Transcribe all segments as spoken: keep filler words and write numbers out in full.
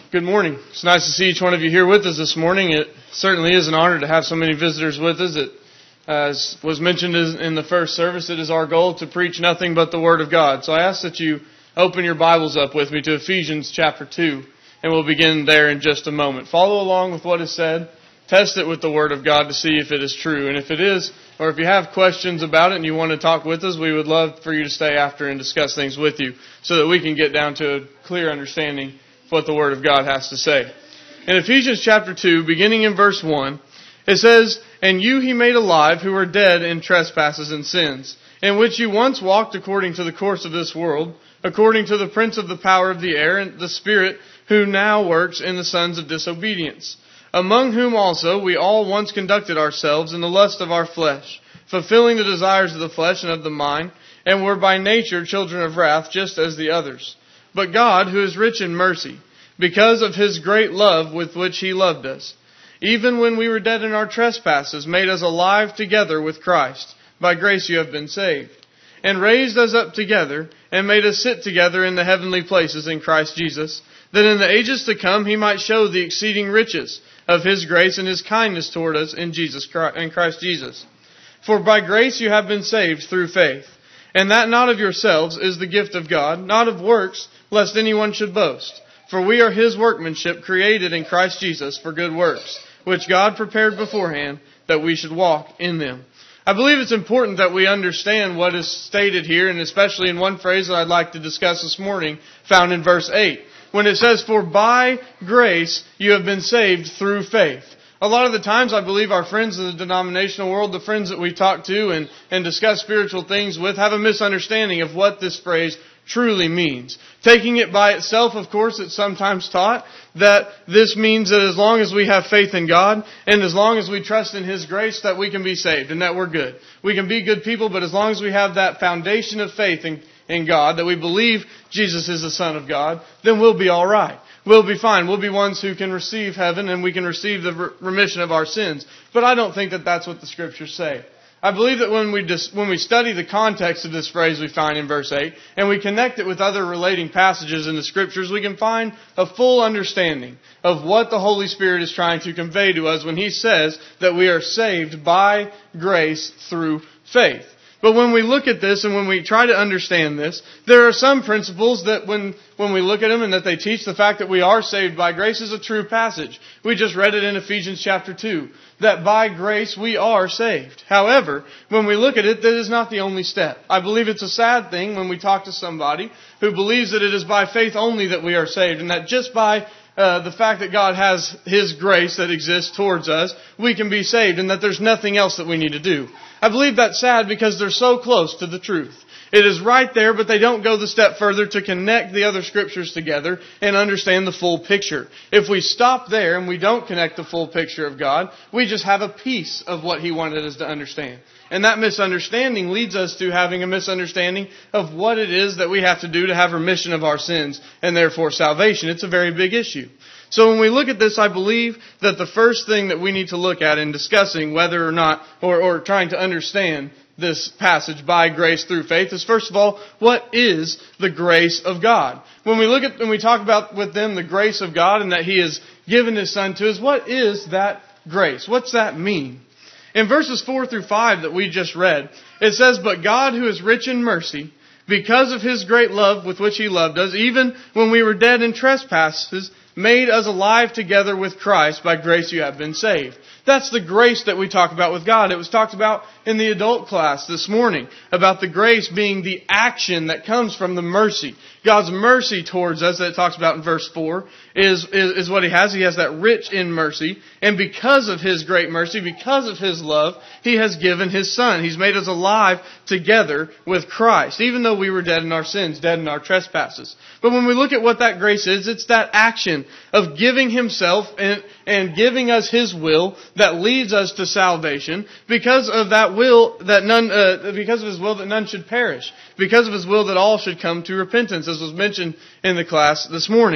Good morning. It's nice to see each one of you here with us this morning. It certainly is an honor to have so many visitors with us. It, as was mentioned in the first service, it is our goal to preach nothing but the Word of God. So I ask that you open your Bibles up with me to Ephesians chapter two, and we'll begin there in just a moment. Follow along with what is said. Test it with the Word of God to see if it is true. And if it is, or if you have questions about it and you want to talk with us, we would love for you to stay after and discuss things with you so that we can get down to a clear understanding of what the Word of God has to say. In Ephesians chapter two, beginning in verse one, it says, "And you he made alive who were dead in trespasses and sins, in which you once walked according to the course of this world, according to the prince of the power of the air, and the spirit who now works in the sons of disobedience, among whom also we all once conducted ourselves in the lust of our flesh, fulfilling the desires of the flesh and of the mind, and were by nature children of wrath, just as the others. But God, who is rich in mercy, because of His great love with which He loved us, even when we were dead in our trespasses, made us alive together with Christ. By grace you have been saved, and raised us up together, and made us sit together in the heavenly places in Christ Jesus, that in the ages to come He might show the exceeding riches of His grace and His kindness toward us in Jesus Christ, in Christ Jesus. For by grace you have been saved through faith, and that not of yourselves is the gift of God, not of works, lest anyone should boast. For we are His workmanship, created in Christ Jesus for good works, which God prepared beforehand that we should walk in them." I believe it's important that we understand what is stated here, and especially in one phrase that I'd like to discuss this morning, found in verse eight. When it says, "For by grace you have been saved through faith." A lot of the times I believe our friends in the denominational world, the friends that we talk to and, and discuss spiritual things with, have a misunderstanding of what this phrase truly means. Taking it by itself, of course, it's sometimes taught that this means that as long as we have faith in God and as long as we trust in His grace, that we can be saved and that we're good. We can be good people, but as long as we have that foundation of faith in, in God, that we believe Jesus is the Son of God, then we'll be all right. We'll be fine. We'll be ones who can receive heaven and we can receive the remission of our sins. But I don't think that that's what the Scriptures say. I believe that when we dis- when we study the context of this phrase we find in verse eight, and we connect it with other relating passages in the Scriptures, we can find a full understanding of what the Holy Spirit is trying to convey to us when He says that we are saved by grace through faith. But when we look at this and when we try to understand this, there are some principles that when, when we look at them and that they teach the fact that we are saved by grace is a true passage. We just read it in Ephesians chapter two, that by grace we are saved. However, when we look at it, that is not the only step. I believe it's a sad thing when we talk to somebody who believes that it is by faith only that we are saved, and that just by Uh, the fact that God has His grace that exists towards us, we can be saved, and that there's nothing else that we need to do. I believe that's sad because they're so close to the truth. It is right there, but they don't go the step further to connect the other Scriptures together and understand the full picture. If we stop there and we don't connect the full picture of God, we just have a piece of what He wanted us to understand. And that misunderstanding leads us to having a misunderstanding of what it is that we have to do to have remission of our sins and therefore salvation. It's a very big issue. So when we look at this, I believe that the first thing that we need to look at in discussing whether or not, or, or trying to understand this passage by grace through faith is, first of all, what is the grace of God? When we look at, when we talk about with them the grace of God and that He has given His Son to us, what is that grace? What's that mean? In verses four through five that we just read, it says, "But God, who is rich in mercy, because of His great love with which He loved us, even when we were dead in trespasses, made us alive together with Christ. By grace you have been saved." That's the grace that we talk about with God. It was talked about in the adult class this morning, about the grace being the action that comes from the mercy. God's mercy towards us that it talks about in verse four is, is, is what He has. He has that rich in mercy. And because of His great mercy, because of His love, He has given His Son. He's made us alive together with Christ, even though we were dead in our sins, dead in our trespasses. But when we look at what that grace is, it's that action of giving Himself and, and giving us His will that leads us to salvation, because of that will that none, uh, because of His will that none should perish, because of His will that all should come to repentance, as was mentioned in the class this morning.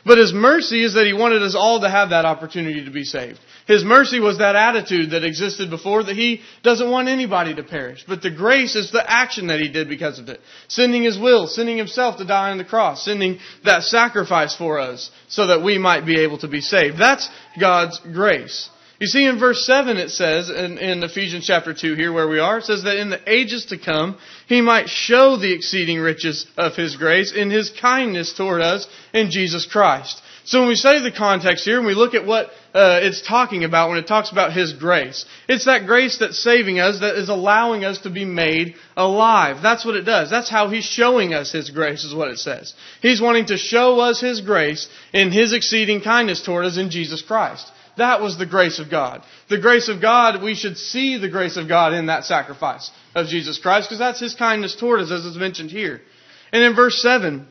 But His mercy is that He wanted us all to have that opportunity to be saved. His mercy was that attitude that existed before, that He doesn't want anybody to perish. But the grace is the action that He did because of it. Sending His will, sending Himself to die on the cross, sending that sacrifice for us so that we might be able to be saved. That's God's grace. You see, in verse seven it says, in, in Ephesians chapter two here where we are, it says that in the ages to come, He might show the exceeding riches of His grace in His kindness toward us in Jesus Christ. So when we say the context here and we look at what uh, it's talking about when it talks about His grace, it's that grace that's saving us, that is allowing us to be made alive. That's what it does. That's how He's showing us His grace, is what it says. He's wanting to show us His grace in His exceeding kindness toward us in Jesus Christ. That was the grace of God. The grace of God, we should see the grace of God in that sacrifice of Jesus Christ, because that's His kindness toward us, as is mentioned here. And in verse seven,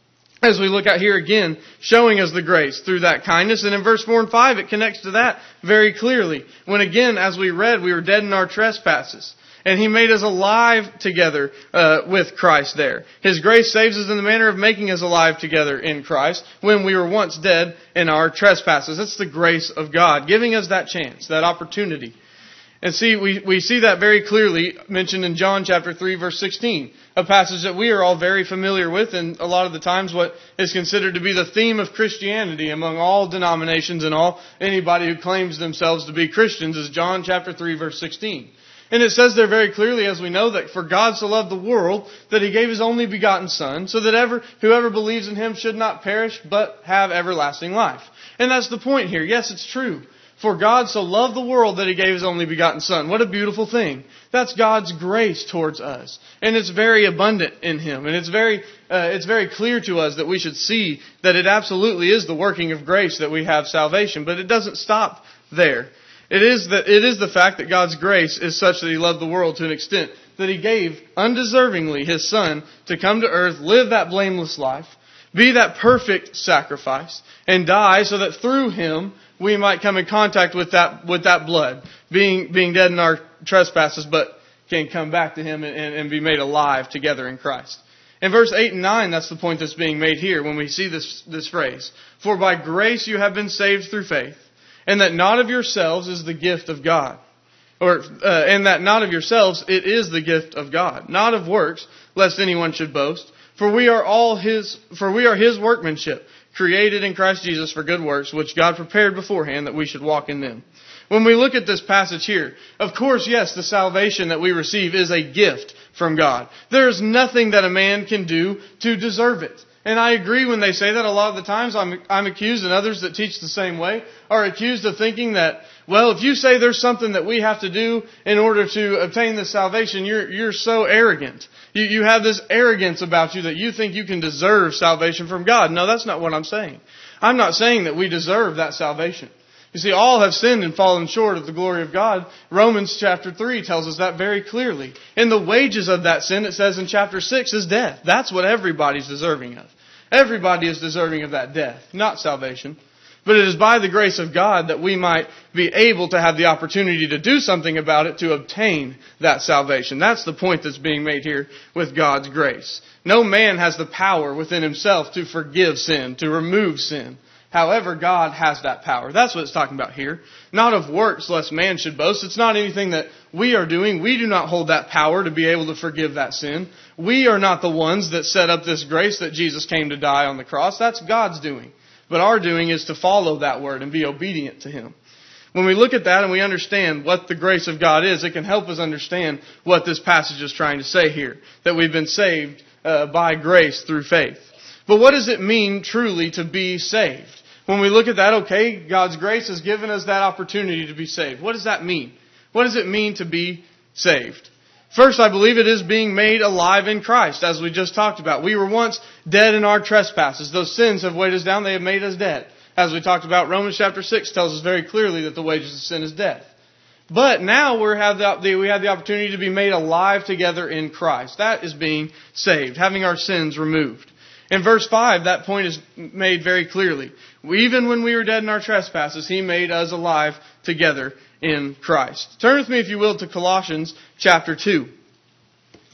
as we look at here again, showing us the grace through that kindness. And in verse four and five, it connects to that very clearly. When again, as we read, we were dead in our trespasses. And He made us alive together uh, with Christ there. His grace saves us in the manner of making us alive together in Christ when we were once dead in our trespasses. That's the grace of God, giving us that chance, that opportunity. And see, we, we see that very clearly mentioned in John chapter three, verse sixteen. A passage that we are all very familiar with, and a lot of the times what is considered to be the theme of Christianity among all denominations and all anybody who claims themselves to be Christians is John chapter three, verse sixteen. And it says there very clearly, as we know, that for God so loved the world that He gave His only begotten Son, so that ever whoever believes in Him should not perish, but have everlasting life. And that's the point here. Yes, it's true. For God so loved the world that He gave His only begotten Son. What a beautiful thing. That's God's grace towards us. And it's very abundant in Him. And it's very, uh, it's very clear to us that we should see that it absolutely is the working of grace that we have salvation. But it doesn't stop there. It is the, it is the fact that God's grace is such that He loved the world to an extent that He gave undeservingly His Son to come to earth, live that blameless life, be that perfect sacrifice, and die so that through Him we might come in contact with that with that blood, being being dead in our trespasses, but can come back to Him and, and, and be made alive together in Christ. In verse eight and nine, that's the point that's being made here when we see this, this phrase. For by grace you have been saved through faith, and that not of yourselves is the gift of God. Or, uh, and that not of yourselves, it is the gift of God, not of works, lest anyone should boast. For we are all His, for we are His workmanship, created in Christ Jesus for good works, which God prepared beforehand that we should walk in them. When we look at this passage here, of course, yes, the salvation that we receive is a gift from God. There is nothing that a man can do to deserve it. And I agree when they say that. A lot of the times I'm, I'm accused, and others that teach the same way are accused of thinking that, well, if you say there's something that we have to do in order to obtain this salvation, you're, you're so arrogant. You, you have this arrogance about you that you think you can deserve salvation from God. No, that's not what I'm saying. I'm not saying that we deserve that salvation. You see, all have sinned and fallen short of the glory of God. Romans chapter three tells us that very clearly. And the wages of that sin, it says in chapter six, is death. That's what everybody's deserving of. Everybody is deserving of that death, not salvation. But it is by the grace of God that we might be able to have the opportunity to do something about it to obtain that salvation. That's the point that's being made here with God's grace. No man has the power within himself to forgive sin, to remove sin. However, God has that power. That's what it's talking about here. Not of works, lest man should boast. It's not anything that we are doing. We do not hold that power to be able to forgive that sin. We are not the ones that set up this grace that Jesus came to die on the cross. That's God's doing. But our doing is to follow that word and be obedient to Him. When we look at that and we understand what the grace of God is, it can help us understand what this passage is trying to say here. That we've been saved uh, by grace through faith. But what does it mean truly to be saved? When we look at that, okay, God's grace has given us that opportunity to be saved. What does that mean? What does it mean to be saved? First, I believe it is being made alive in Christ, as we just talked about. We were once dead in our trespasses. Those sins have weighed us down. They have made us dead. As we talked about, Romans chapter six tells us very clearly that the wages of sin is death. But now we have the, we have the opportunity to be made alive together in Christ. That is being saved, having our sins removed. In verse five, that point is made very clearly. Even when we were dead in our trespasses, He made us alive together in Christ. Turn with me, if you will, to Colossians chapter two.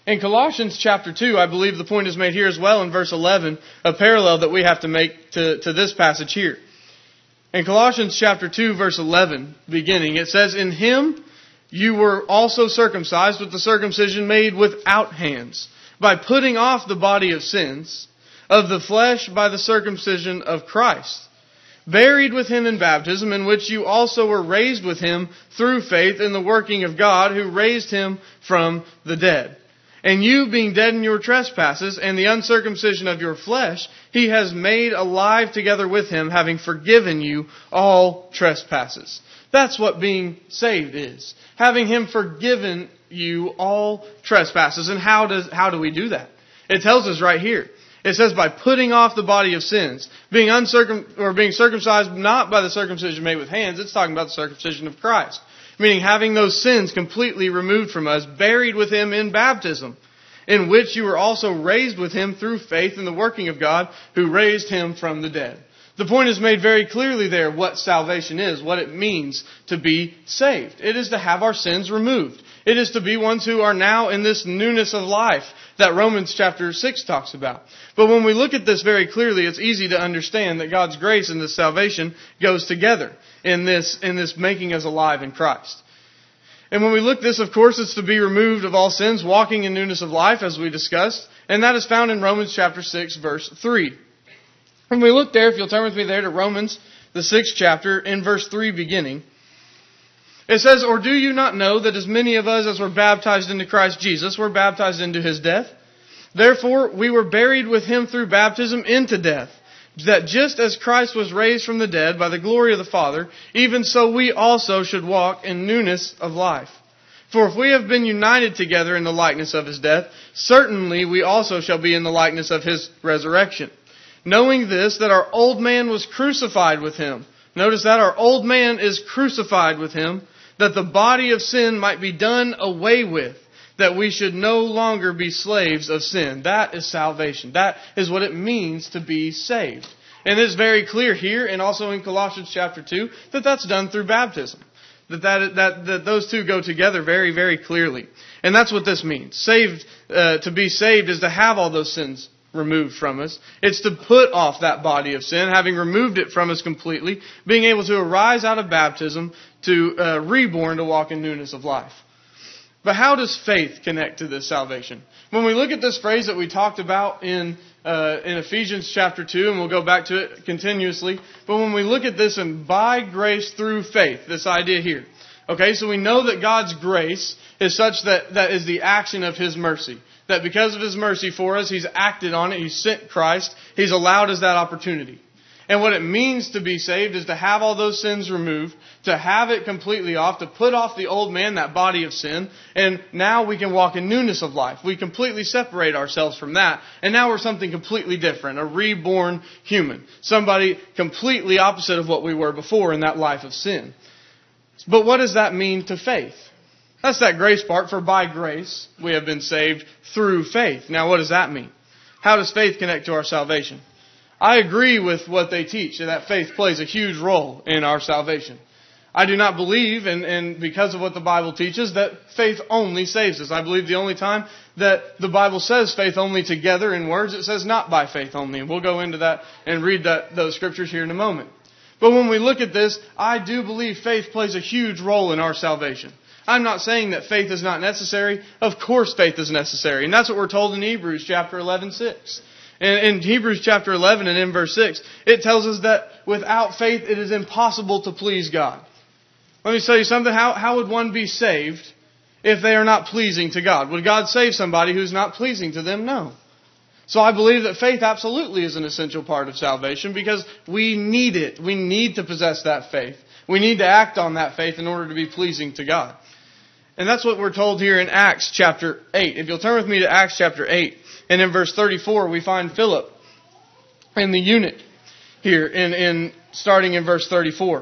In Colossians chapter two, I believe the point is made here as well in verse eleven, a parallel that we have to make to, to this passage here. In Colossians chapter two, verse eleven, beginning, it says, "In Him you were also circumcised with the circumcision made without hands, by putting off the body of sins of the flesh by the circumcision of Christ, buried with Him in baptism, in which you also were raised with Him through faith in the working of God, who raised Him from the dead. And you, being dead in your trespasses and the uncircumcision of your flesh, He has made alive together with Him, having forgiven you all trespasses." That's what being saved is. Having Him forgiven you all trespasses. And how does how do we do that? It tells us right here. It says by putting off the body of sins, being uncircum or being circumcised not by the circumcision made with hands. It's talking about the circumcision of Christ. Meaning having those sins completely removed from us, buried with Him in baptism, in which you were also raised with Him through faith in the working of God, who raised Him from the dead. The point is made very clearly there what salvation is, what it means to be saved. It is to have our sins removed. It is to be ones who are now in this newness of life that Romans chapter six talks about. But when we look at this very clearly, it's easy to understand that God's grace and this salvation goes together in this, in this making us alive in Christ. And when we look at this, of course, it's to be removed of all sins, walking in newness of life, as we discussed. And that is found in Romans chapter six, verse three. When we look there, if you'll turn with me there to Romans, the sixth chapter, in verse three beginning, it says, "Or do you not know that as many of us as were baptized into Christ Jesus were baptized into His death? Therefore we were buried with Him through baptism into death, that just as Christ was raised from the dead by the glory of the Father, even so we also should walk in newness of life. For if we have been united together in the likeness of His death, certainly we also shall be in the likeness of His resurrection. Knowing this, that our old man was crucified with Him." Notice that our old man is crucified with Him, "that the body of sin might be done away with, that we should no longer be slaves of sin." That is salvation. That is what it means to be saved. And it's very clear here and also in Colossians chapter two that that's done through baptism. That, that, that, that those two go together very, very clearly. And that's what this means. Saved, uh, to be saved is to have all those sins removed from us. It's to put off that body of sin, having removed it from us completely, being able to arise out of baptism, to uh, reborn, to walk in newness of life. But how does faith connect to this salvation? When we look at this phrase that we talked about in uh, in Ephesians chapter two, and we'll go back to it continuously, but when we look at this and by grace through faith, this idea here. Okay, so we know that God's grace is such that that is the action of His mercy. That because of His mercy for us, He's acted on it, He's sent Christ, He's allowed us that opportunity. And what it means to be saved is to have all those sins removed, to have it completely off, to put off the old man, that body of sin, and now we can walk in newness of life. We completely separate ourselves from that, and now we're something completely different, a reborn human. Somebody completely opposite of what we were before in that life of sin. But what does that mean to faith? That's that grace part, for by grace we have been saved through faith. Now what does that mean? How does faith connect to our salvation? I agree with what they teach, that faith plays a huge role in our salvation. I do not believe, and, and because of what the Bible teaches, that faith only saves us. I believe the only time that the Bible says faith only together in words, it says not by faith only. And we'll go into that and read that those scriptures here in a moment. But when we look at this, I do believe faith plays a huge role in our salvation. I'm not saying that faith is not necessary. Of course faith is necessary. And that's what we're told in Hebrews chapter eleven, six. And in Hebrews chapter eleven and in verse six, it tells us that without faith it is impossible to please God. Let me tell you something. How, how would one be saved if they are not pleasing to God? Would God save somebody who's not pleasing to them? No. So I believe that faith absolutely is an essential part of salvation because we need it. We need to possess that faith. We need to act on that faith in order to be pleasing to God. And that's what we're told here in Acts chapter eight. If you'll turn with me to Acts chapter eight, and in verse thirty-four we find Philip and the eunuch here, in, in starting in verse thirty-four.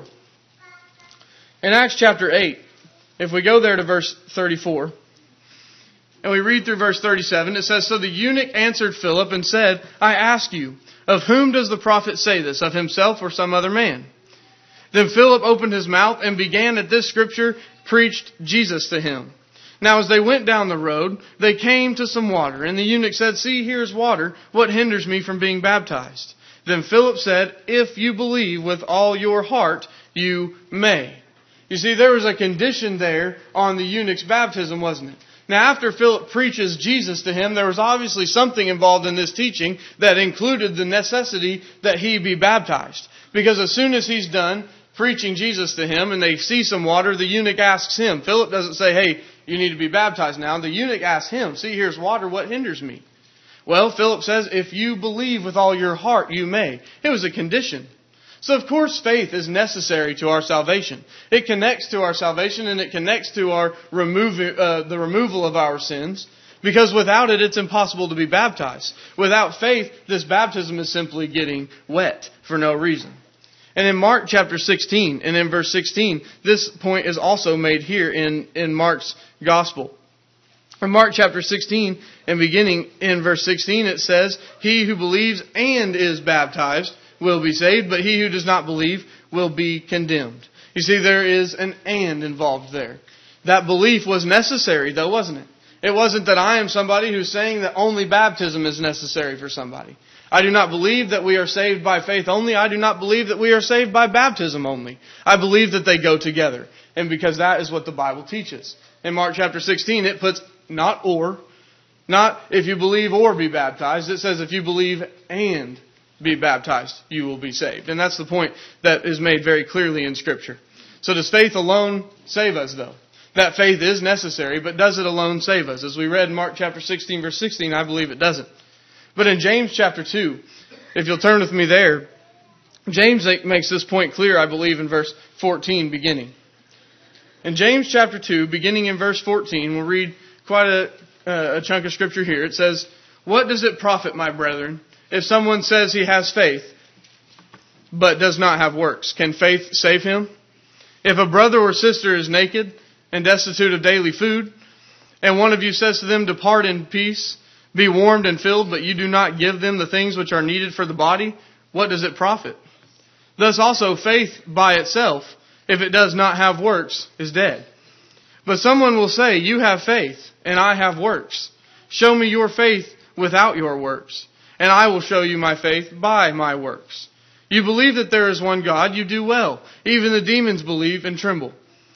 In Acts chapter eight, if we go there to verse thirty-four, and we read through verse thirty-seven, it says, "So the eunuch answered Philip and said, I ask you, of whom does the prophet say this, of himself or some other man? Then Philip opened his mouth and began at this scripture, preached Jesus to him. Now as they went down the road, they came to some water. And the eunuch said, "See, here is water. What hinders me from being baptized?" Then Philip said, "If you believe with all your heart, you may." You see, there was a condition there on the eunuch's baptism, wasn't it? Now, after Philip preaches Jesus to him, there was obviously something involved in this teaching that included the necessity that he be baptized. Because as soon as he's done preaching Jesus to him and they see some water, the eunuch asks him. Philip doesn't say, "Hey, you need to be baptized now." The eunuch asks him, "See, here's water. What hinders me?" Well, Philip says, "If you believe with all your heart, you may." It was a condition. So, of course, faith is necessary to our salvation. It connects to our salvation and it connects to our remove, uh, the removal of our sins. Because without it, it's impossible to be baptized. Without faith, this baptism is simply getting wet for no reason. And in Mark chapter sixteen, and in verse sixteen, this point is also made here in, in Mark's gospel. In Mark chapter sixteen, and beginning in verse sixteen, it says, "He who believes and is baptized will be saved, but he who does not believe will be condemned." You see, there is an "and" involved there. That belief was necessary, though, wasn't it? It wasn't that I am somebody who's saying that only baptism is necessary for somebody. I do not believe that we are saved by faith only. I do not believe that we are saved by baptism only. I believe that they go together. And because that is what the Bible teaches. In Mark chapter sixteen, it puts not or, not if you believe or be baptized. It says if you believe and be baptized, you will be saved. And that's the point that is made very clearly in Scripture. So does faith alone save us, though? That faith is necessary, but does it alone save us? As we read in Mark chapter sixteen, verse sixteen, I believe it doesn't. But in James chapter two, if you'll turn with me there, James makes this point clear, I believe, in verse fourteen beginning. In James chapter two, beginning in verse fourteen, we'll read quite a, uh, a chunk of Scripture here. It says, "What does it profit, my brethren, if someone says he has faith, but does not have works? Can faith save him? If a brother or sister is naked and destitute of daily food, and one of you says to them, 'Depart in peace, be warmed and filled,' but you do not give them the things which are needed for the body, what does it profit? Thus also faith by itself, if it does not have works, is dead. But someone will say, 'You have faith, and I have works. Show me your faith without your works, and I will show you my faith by my works. You believe that there is one God, you do well. Even the demons believe and tremble.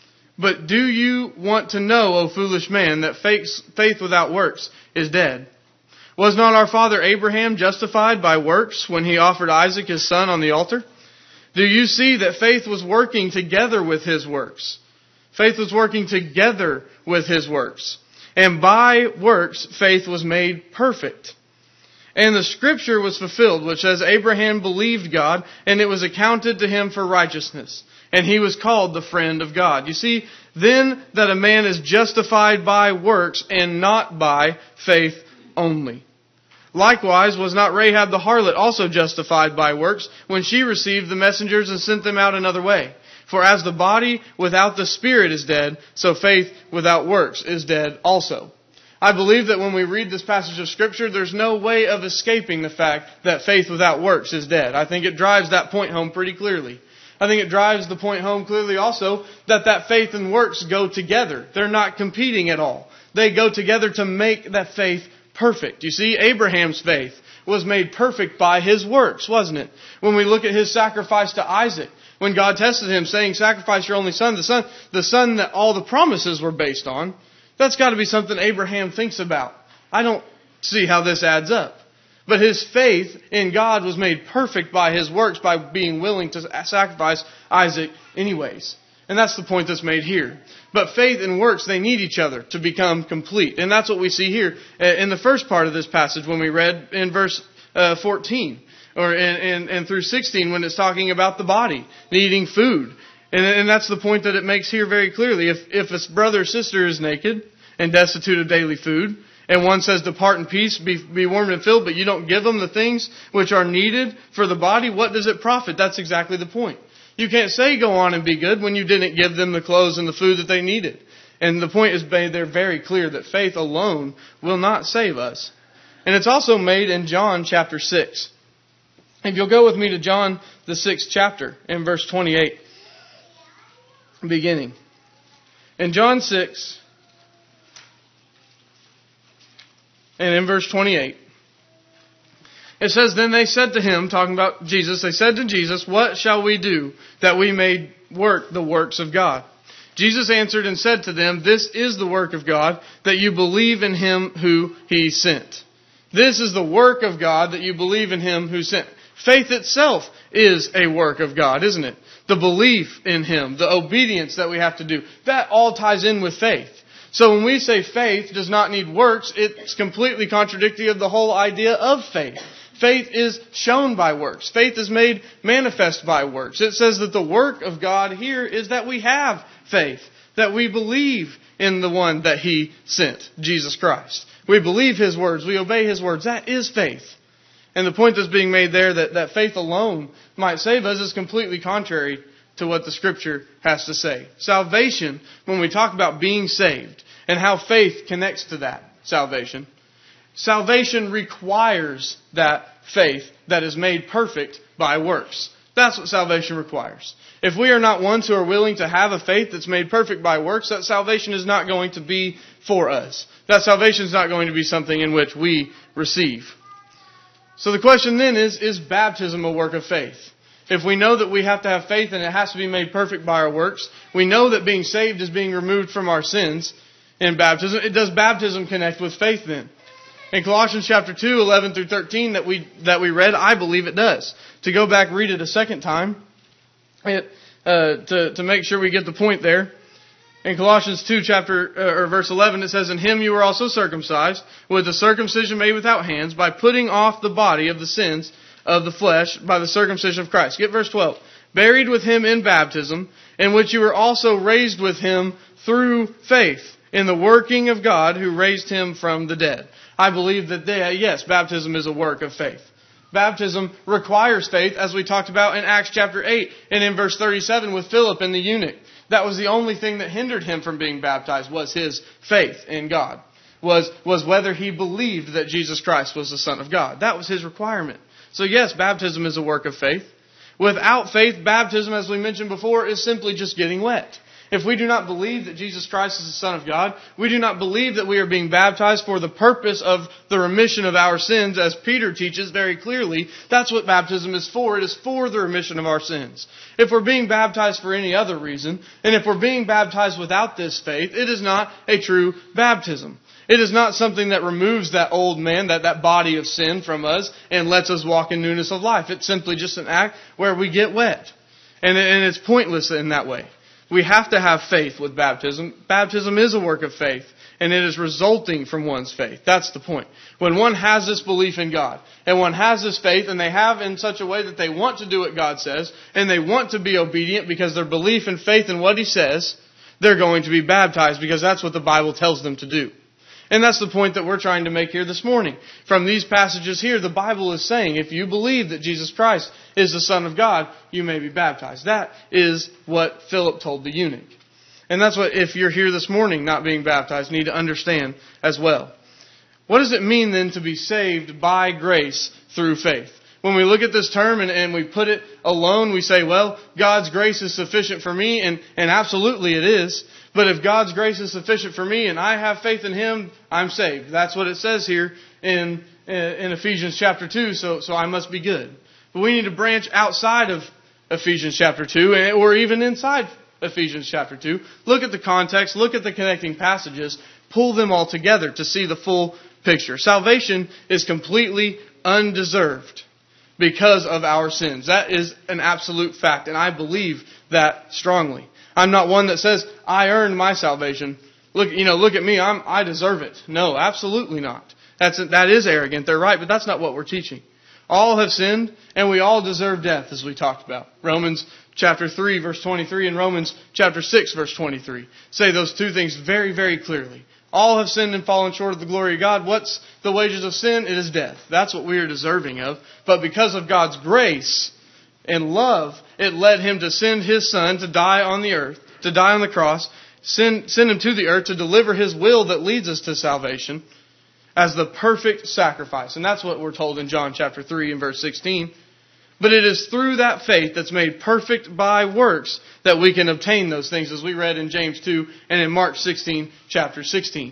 But do you want to know, O foolish man, that faith without works is dead? Was not our father Abraham justified by works when he offered Isaac his son on the altar? Do you see that faith was working together with his works? Faith was working together with his works. And by works, faith was made perfect. And the scripture was fulfilled, which says, Abraham believed God, and it was accounted to him for righteousness. And he was called the friend of God." You see, then that a man is justified by works and not by faith only. Likewise, was not Rahab the harlot also justified by works when she received the messengers and sent them out another way? For as the body without the spirit is dead, so faith without works is dead also. I believe that when we read this passage of Scripture, there's no way of escaping the fact that faith without works is dead. I think it drives that point home pretty clearly. I think it drives the point home clearly also that that faith and works go together. They're not competing at all. They go together to make that faith perfect. You see, Abraham's faith was made perfect by his works, wasn't it? When we look at his sacrifice to Isaac, when God tested him saying, "Sacrifice your only son," the son, the son that all the promises were based on, that's got to be something Abraham thinks about. I don't see how this adds up. But his faith in God was made perfect by his works, by being willing to sacrifice Isaac anyways. And that's the point that's made here. But faith and works, they need each other to become complete. And that's what we see here in the first part of this passage when we read in verse fourteen. Or in, in, and through sixteen when it's talking about the body needing food. And, and that's the point that it makes here very clearly. If, if a brother or sister is naked and destitute of daily food, and one says, "Depart in peace, be, be warmed and filled," but you don't give them the things which are needed for the body, what does it profit? That's exactly the point. You can't say go on and be good when you didn't give them the clothes and the food that they needed. And the point is made there very clear that faith alone will not save us. And it's also made in John chapter six. If you'll go with me to John, the sixth chapter, in verse twenty-eight, beginning. In John six, And in verse twenty-eight, it says, Then they said to him, talking about Jesus, they said to Jesus, What shall we do that we may work the works of God? Jesus answered and said to them, This is the work of God, that you believe in him who he sent. This is the work of God, that you believe in him who sent. Faith itself is a work of God, isn't it? The belief in him, the obedience that we have to do, that all ties in with faith. So when we say faith does not need works, it's completely contradictory of the whole idea of faith. Faith is shown by works. Faith is made manifest by works. It says that the work of God here is that we have faith, that we believe in the one that he sent, Jesus Christ. We believe his words. We obey his words. That is faith. And the point that's being made there, that, that faith alone might save us, is completely contrary to what the Scripture has to say. Salvation, when we talk about being saved and how faith connects to that salvation, salvation requires that faith that is made perfect by works. That's what salvation requires. If we are not ones who are willing to have a faith that's made perfect by works, that salvation is not going to be for us. That salvation is not going to be something in which we receive. So the question then is, is baptism a work of faith? If we know that we have to have faith and it has to be made perfect by our works, we know that being saved is being removed from our sins in baptism. Does baptism connect with faith then? In Colossians chapter two, eleven through thirteen that we that we read, I believe it does. To go back, read it a second time, it, uh, to, to make sure we get the point there. In Colossians two, chapter uh, or verse eleven, it says, In him you were also circumcised, with the circumcision made without hands, by putting off the body of the sins of the flesh by the circumcision of Christ. Get verse twelve. Buried with him in baptism, in which you were also raised with him through faith in the working of God who raised him from the dead. I believe that, they, yes, baptism is a work of faith. Baptism requires faith, as we talked about in Acts chapter eight and in verse thirty-seven with Philip and the eunuch. That was the only thing that hindered him from being baptized, was his faith in God. Was, was whether he believed that Jesus Christ was the Son of God. That was his requirement. So yes, baptism is a work of faith. Without faith, baptism, as we mentioned before, is simply just getting wet. If we do not believe that Jesus Christ is the Son of God, we do not believe that we are being baptized for the purpose of the remission of our sins, as Peter teaches very clearly, that's what baptism is for. It is for the remission of our sins. If we're being baptized for any other reason, and if we're being baptized without this faith, it is not a true baptism. It is not something that removes that old man, that, that body of sin from us, and lets us walk in newness of life. It's simply just an act where we get wet. And, and it's pointless in that way. We have to have faith with baptism. Baptism is a work of faith, and it is resulting from one's faith. That's the point. When one has this belief in God, and one has this faith, and they have in such a way that they want to do what God says, and they want to be obedient because their belief and faith in what He says, they're going to be baptized because that's what the Bible tells them to do. And that's the point that we're trying to make here this morning. From these passages here, the Bible is saying, if you believe that Jesus Christ is the Son of God, you may be baptized. That is what Philip told the eunuch. And that's what, if you're here this morning not being baptized, you need to understand as well. What does it mean then to be saved by grace through faith? When we look at this term and, and we put it alone, we say, well, God's grace is sufficient for me, and, and absolutely it is. But if God's grace is sufficient for me and I have faith in Him, I'm saved. That's what it says here in in Ephesians chapter two, so, so I must be good. But we need to branch outside of Ephesians chapter two, or even inside Ephesians chapter two. Look at the context, look at the connecting passages, pull them all together to see the full picture. Salvation is completely undeserved because of our sins. That is an absolute fact, and I believe that strongly. I'm not one that says, I earned my salvation. Look, you know, look at me, I'm, I deserve it. No, absolutely not. That's, that is arrogant, they're right, but that's not what we're teaching. All have sinned, and we all deserve death, as we talked about. Romans chapter three, verse twenty-three, and Romans chapter six, verse twenty-three say those two things very, very clearly. All have sinned and fallen short of the glory of God. What's the wages of sin? It is death. That's what we are deserving of. But because of God's grace and love, it led Him to send His Son to die on the earth, to die on the cross, send, send Him to the earth to deliver His will that leads us to salvation as the perfect sacrifice. And that's what we're told in John chapter three and verse sixteen. But it is through that faith that's made perfect by works that we can obtain those things, as we read in James two and in Mark sixteen, chapter sixteen.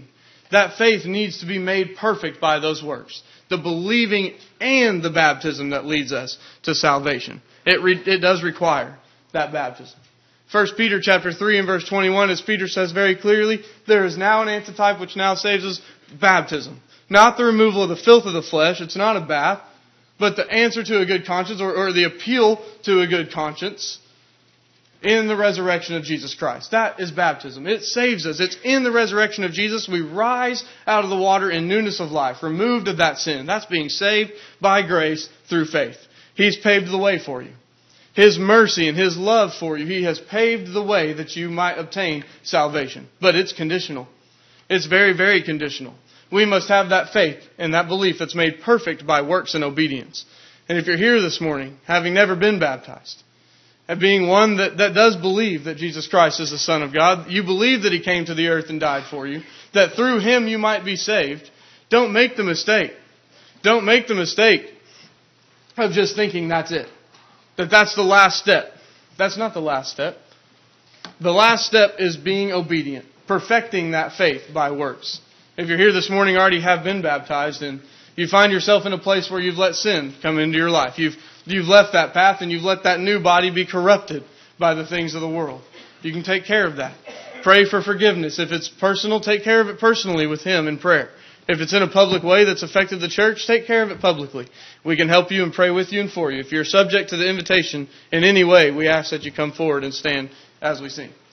That faith needs to be made perfect by those works. The believing and the baptism that leads us to salvation. It re- it does require that baptism. First Peter chapter three and verse twenty-one, as Peter says very clearly, there is now an antitype which now saves us, baptism. Not the removal of the filth of the flesh, it's not a bath, but the answer to a good conscience, or, or the appeal to a good conscience in the resurrection of Jesus Christ. That is baptism. It saves us. It's in the resurrection of Jesus. We rise out of the water in newness of life, removed of that sin. That's being saved by grace through faith. He's paved the way for you. His mercy and His love for you, He has paved the way that you might obtain salvation. But it's conditional. It's very, very conditional. We must have that faith and that belief that's made perfect by works and obedience. And if you're here this morning, having never been baptized, and being one that, that does believe that Jesus Christ is the Son of God, you believe that He came to the earth and died for you, that through Him you might be saved, don't make the mistake. Don't make the mistake of just thinking that's it. That that's the last step. That's not the last step. The last step is being obedient, perfecting that faith by works. If you're here this morning, already have been baptized, and you find yourself in a place where you've let sin come into your life. You've You've left that path and you've let that new body be corrupted by the things of the world. You can take care of that. Pray for forgiveness. If it's personal, take care of it personally with Him in prayer. If it's in a public way that's affected the church, take care of it publicly. We can help you and pray with you and for you. If you're subject to the invitation in any way, we ask that you come forward and stand as we sing.